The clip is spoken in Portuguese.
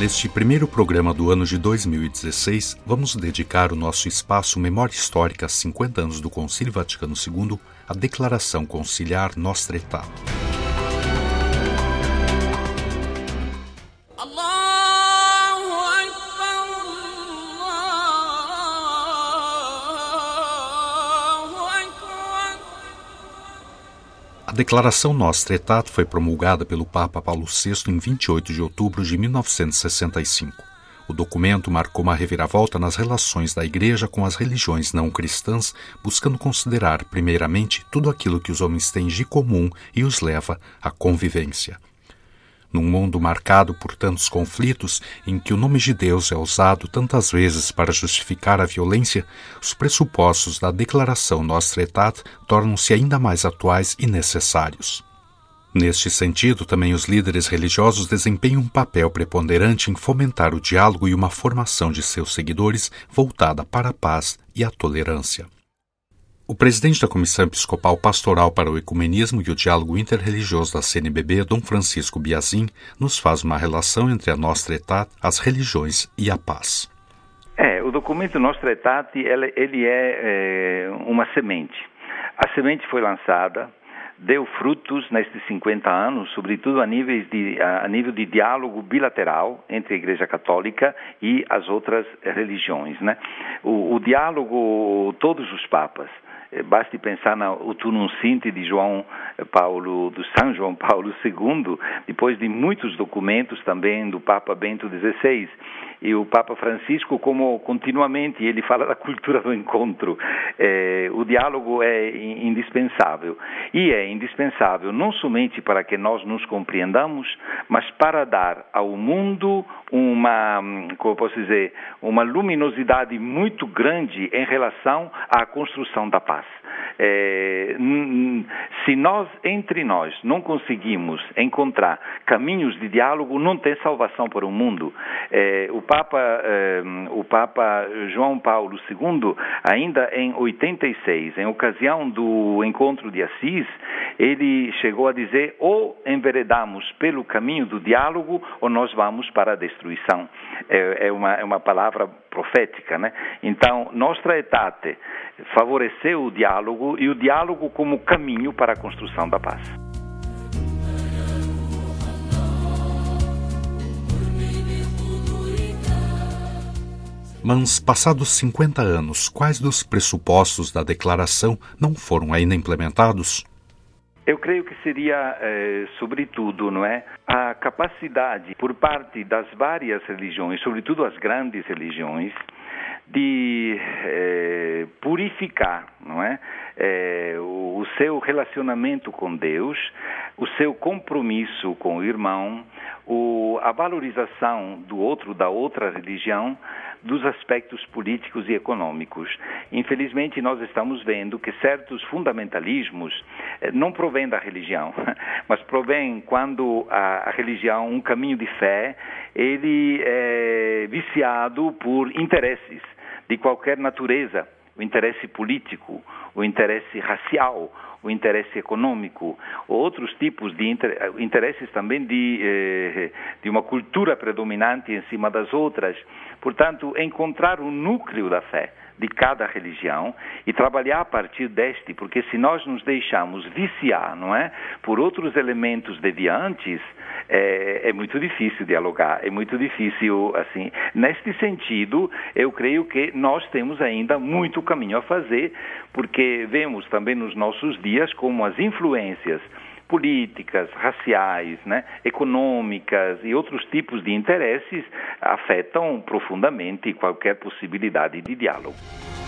Neste primeiro programa do ano de 2016, vamos dedicar o nosso espaço Memória Histórica a 50 anos do Concílio Vaticano II à Declaração Conciliar Nostra Aetate. A Declaração Nostra Aetate foi promulgada pelo Papa Paulo VI em 28 de outubro de 1965. O documento marcou uma reviravolta nas relações da Igreja com as religiões não cristãs, buscando considerar, primeiramente, tudo aquilo que os homens têm de comum e os leva à convivência. Num mundo marcado por tantos conflitos, em que o nome de Deus é usado tantas vezes para justificar a violência, os pressupostos da Declaração Nostra Aetate tornam-se ainda mais atuais e necessários. Neste sentido, também os líderes religiosos desempenham um papel preponderante em fomentar o diálogo e uma formação de seus seguidores voltada para a paz e a tolerância. O presidente da Comissão Episcopal Pastoral para o Ecumenismo e o Diálogo Interreligioso da CNBB, Dom Francisco Biazin, nos faz uma relação entre a Nostra Aetate, as religiões e a paz. O documento Nostra Aetate, ele é uma semente. A semente foi lançada, deu frutos nestes 50 anos, sobretudo a nível de diálogo bilateral entre a Igreja Católica e as outras religiões, né? O diálogo, todos os papas, basti pensar no Tunum Sinte de São João Paulo II, depois de muitos documentos também do Papa Bento XVI, e o Papa Francisco, como continuamente ele fala da cultura do encontro. O diálogo é indispensável, e é indispensável não somente para que nós nos compreendamos, mas para dar ao mundo uma luminosidade muito grande em relação à construção da paz. Se nós, entre nós, não conseguimos encontrar caminhos de diálogo, não tem salvação para o mundo. O Papa João Paulo II, ainda em 86, em ocasião do encontro de Assis, ele chegou a dizer: ou enveredamos pelo caminho do diálogo, ou nós vamos para a destruição. É uma palavra profética, né? Então, Nostra Aetate favoreceu o diálogo, e o diálogo como caminho para a construção da paz. Mas, passados 50 anos, quais dos pressupostos da declaração não foram ainda implementados? Eu creio que seria, sobretudo, não é, a capacidade por parte das várias religiões, sobretudo as grandes religiões, de purificar, não é, o seu relacionamento com Deus, o seu compromisso com o irmão, a valorização do outro, da outra religião, dos aspectos políticos e econômicos. Infelizmente, nós estamos vendo que certos fundamentalismos não provêm da religião, mas provém quando a religião, um caminho de fé, ele é viciado por interesses de qualquer natureza, o interesse político, o interesse racial, o interesse econômico, outros tipos de interesses também de uma cultura predominante em cima das outras. Portanto, encontrar o núcleo da fé de cada religião e trabalhar a partir deste, porque se nós nos deixamos viciar, não é, por outros elementos deviantes, é muito difícil dialogar, é muito difícil, assim. Neste sentido, eu creio que nós temos ainda muito caminho a fazer, porque vemos também nos nossos dias como as influências políticas, raciais, né, econômicas e outros tipos de interesses afetam profundamente qualquer possibilidade de diálogo.